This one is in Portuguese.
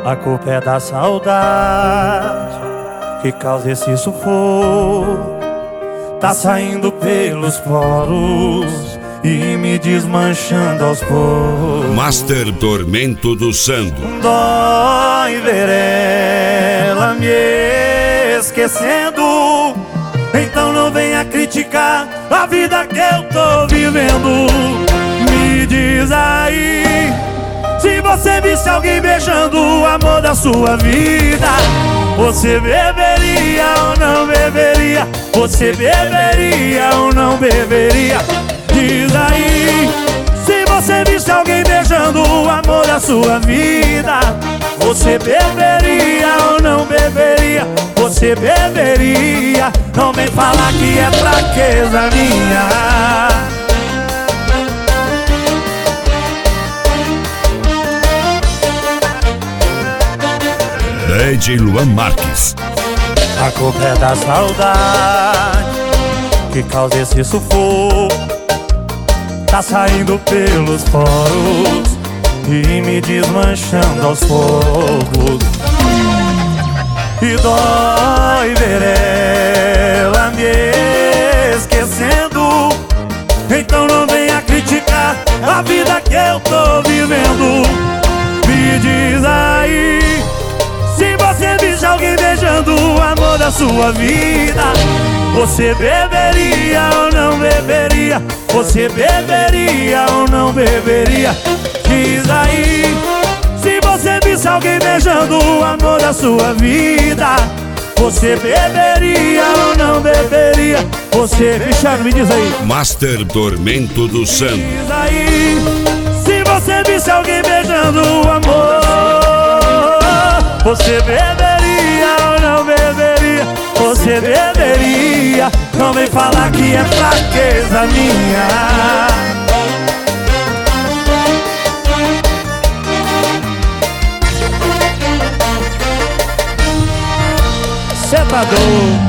A culpa é da saudade que causa esse sufoco. Tá saindo pelos poros e me desmanchando aos poucos. Master Tormento do Sando. Dói ver ela me esquecendo. Então não venha criticar a vida que eu tô vivendo. Me diz aí, se você visse alguém beijando o amor da sua vida, você beberia ou não beberia? Você beberia ou não beberia? Diz aí, se você visse alguém beijando o amor da sua vida, você beberia ou não beberia? Você beberia? Não vem falar que é fraqueza minha. DJ Luan Marques. A culpa é da saudade que causa esse sufoco. Tá saindo pelos poros e me desmanchando aos poucos. E dói ver ela me esquecendo. Então não venha criticar a vida que eu tô vivendo. Me diz aí, se você visse alguém beijando o amor da sua vida, você beberia ou não beberia? Você beberia ou não beberia? Diz aí, se você visse alguém beijando o amor da sua vida, você beberia ou não beberia? Você, Cristiano, me diz aí. Master Tormento do Sando. Diz aí, se você visse alguém beijando o amor, você beberia ou não beberia? Você beberia? Não vem falar que é fraqueza minha. Cê tá doido?